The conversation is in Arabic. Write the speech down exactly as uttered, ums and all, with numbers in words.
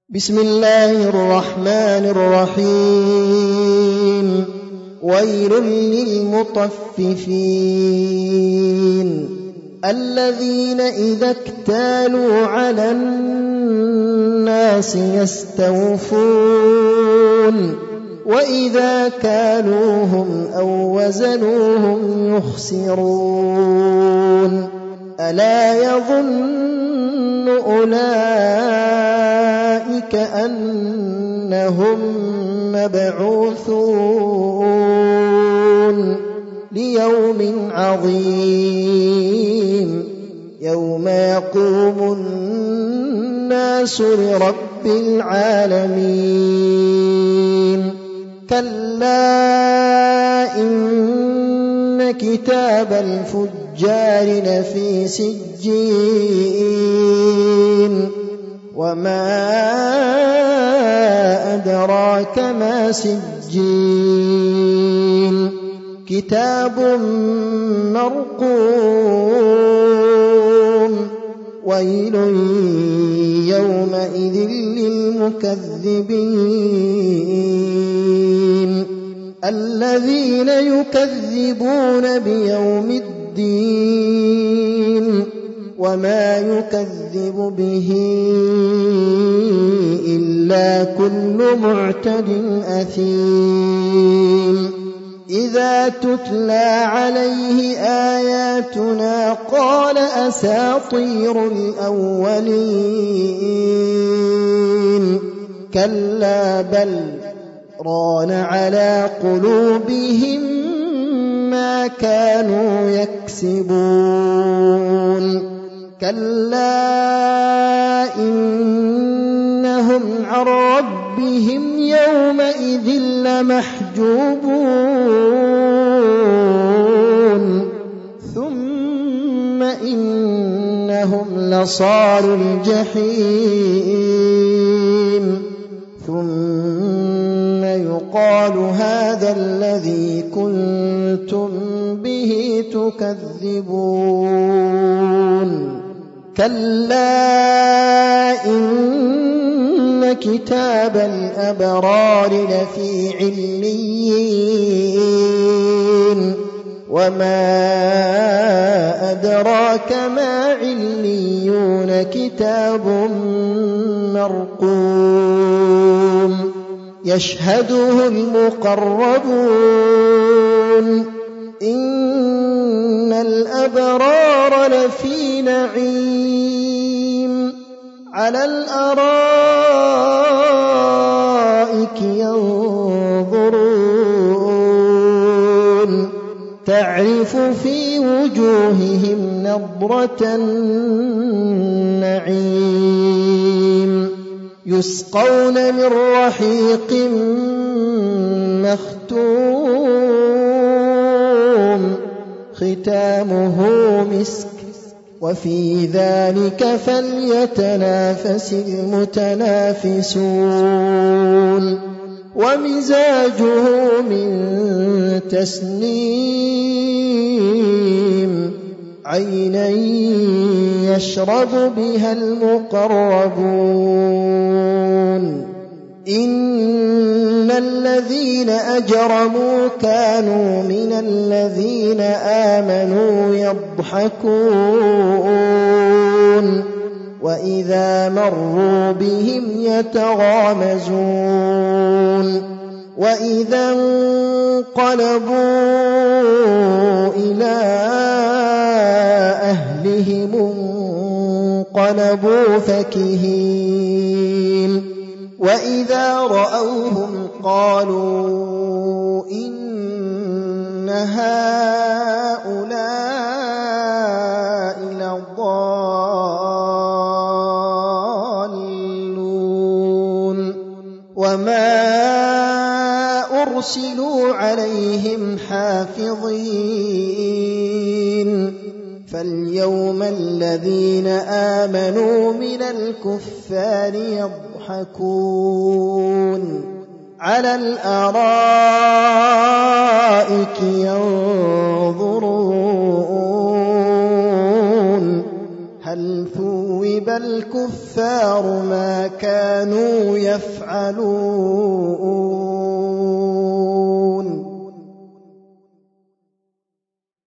بسم الله الرحمن الرحيم ويل للمطففين الذين إذا اكتالوا على الناس يستوفون وإذا كالوهم أو وزنوهم يخسرون ألا يظن أولئك أنهم مبعوثون ليوم عظيم يوم يقوم الناس لرب العالمين كلا إن كتاب الفجار لفي سجين وما أدراك ما سجين كتاب مرقوم ويل يومئذ للمكذبين الذين يكذبون بيوم الدين وما يكذب به إلا كل معتد أثيم إذا تتلى عليه آياتنا قال أساطير الأولين كلا بل ران على قلوبهم ما كانوا يكسبون كلا إنهم عن ربهم يومئذ لمحجوبون ثم إنهم لصالو الجحيم ثم يقال هذا الذي كنتم به تكذبون كلا إن كتاب الأبرار لفي عليين وما أدراك ما عليون كتاب مرقوم يشهده المقربون إن الأبرار لفي نعيم على الأرائك ينظرون تعرف في وجوههم نضرة النعيم يسقون من رحيق مختوم ختامه مسك وفي ذلك فليتنافس المتنافسون ومزاجه من تسنيم عينا يشرب بها المقربون إن الذين أجرموا كانوا من الذين آمنوا يضحكون وإذا مروا بهم يتغامزون وإذا انقلبوا إلى أهلهم انقلبوا فكهين وإذا رأوهم قالوا إن هؤلاء لضالون وما أرسلوا عليهم حافظين فاليوم الذين آمنوا من الكفار يضحكون على الأرائك ينظرون هل ثوب ليذهب الكفار ما كانوا يفعلون.